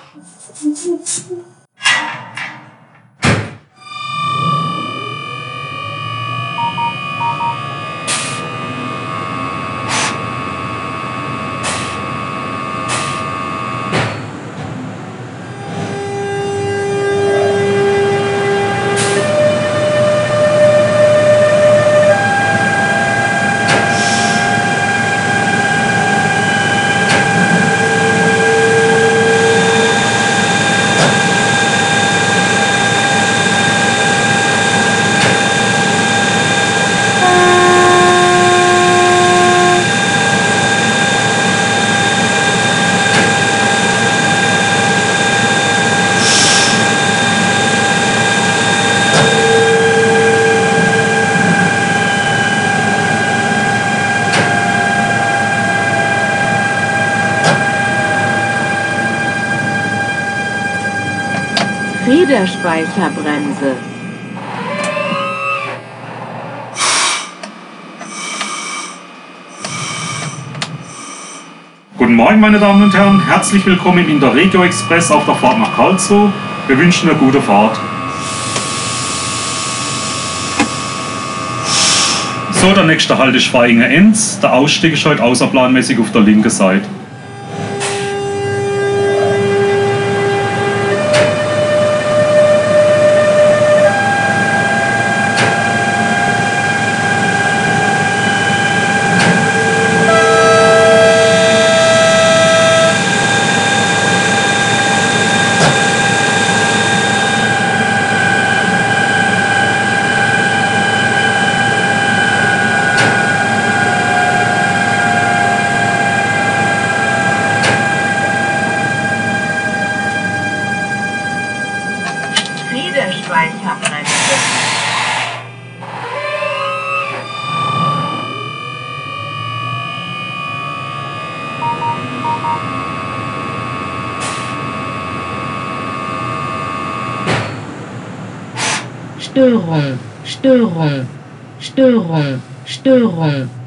Federspeicherbremse. Guten Morgen, meine Damen und Herren. Herzlich willkommen in der Regio Express auf der Fahrt nach Karlsruhe. Wir wünschen eine gute Fahrt. So, der nächste Halt ist Vaihingen-Enz. Der Ausstieg ist heute außerplanmäßig auf der linken Seite. Federspeicherbremse. Störung, Störung, Störung, Störung.